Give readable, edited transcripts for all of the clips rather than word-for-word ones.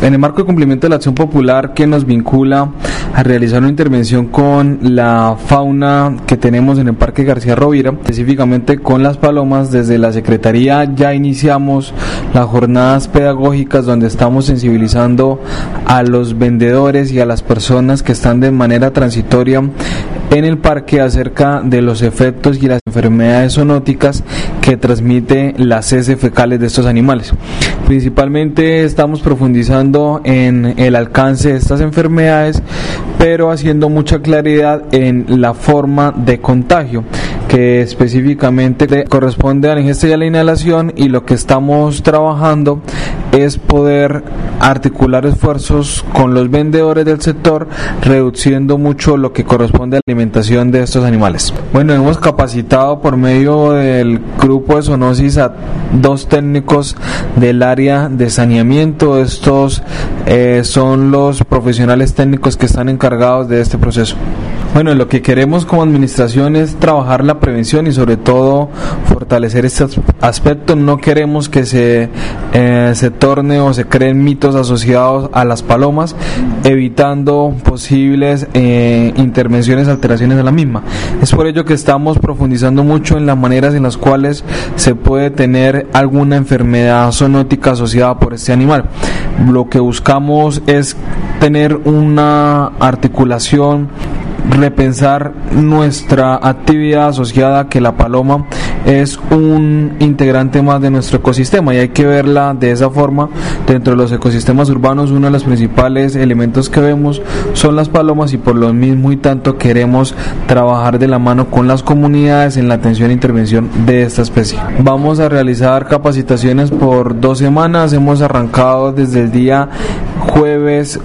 En el marco de cumplimiento de la acción popular que nos vincula a realizar una intervención con la fauna que tenemos en el Parque García Rovira, específicamente con las palomas, desde la Secretaría ya iniciamos las jornadas pedagógicas donde estamos sensibilizando a los vendedores y a las personas que están de manera transitoria en el parque acerca de los efectos y las enfermedades zoonóticas que transmite las heces fecales de estos animales. Principalmente estamos profundizando en el alcance de estas enfermedades, pero haciendo mucha claridad en la forma de contagio, que específicamente corresponde a la ingesta y a la inhalación, y lo que estamos trabajando es poder articular esfuerzos con los vendedores del sector, reduciendo mucho lo que corresponde a la alimentación de estos animales. Bueno, hemos capacitado por medio del grupo de zoonosis a 2 técnicos del área de saneamiento. Estos son los profesionales técnicos que están encargados de este proceso. Bueno, lo que queremos como administración es trabajar la prevención y sobre todo fortalecer este aspecto. No queremos que se torne o se creen mitos asociados a las palomas, evitando posibles intervenciones, alteraciones de la misma. Es por ello que estamos profundizando mucho en las maneras en las cuales se puede tener alguna enfermedad zoonótica asociada por este animal. Lo que buscamos es tener una articulación, repensar nuestra actividad asociada a que la paloma es un integrante más de nuestro ecosistema y hay que verla de esa forma. Dentro de los ecosistemas urbanos, uno de los principales elementos que vemos son las palomas, y por lo mismo y tanto queremos trabajar de la mano con las comunidades en la atención e intervención de esta especie. Vamos a realizar capacitaciones por 2 semanas. Hemos arrancado desde el día jueves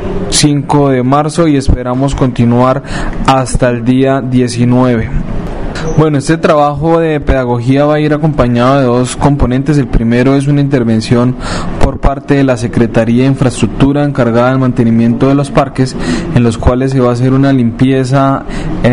5 de marzo y esperamos continuar hasta el día 19. Bueno, este trabajo de pedagogía va a ir acompañado de 2 componentes. El primero es una intervención por parte de la Secretaría de Infraestructura encargada del mantenimiento de los parques, en los cuales se va a hacer una limpieza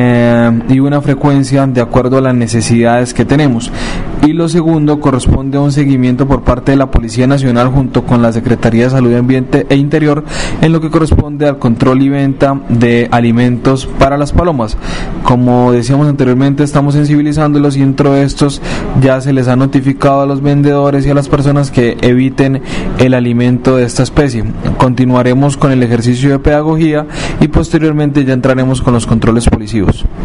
y una frecuencia de acuerdo a las necesidades que tenemos. Y lo segundo corresponde a un seguimiento por parte de la Policía Nacional junto con la Secretaría de Salud, Ambiente e Interior en lo que corresponde al control y venta de alimentos para las palomas. Como decíamos anteriormente, estamos sensibilizándolos y dentro de estos ya se les ha notificado a los vendedores y a las personas que eviten el alimento de esta especie. Continuaremos con el ejercicio de pedagogía y posteriormente ya entraremos con los controles policivos.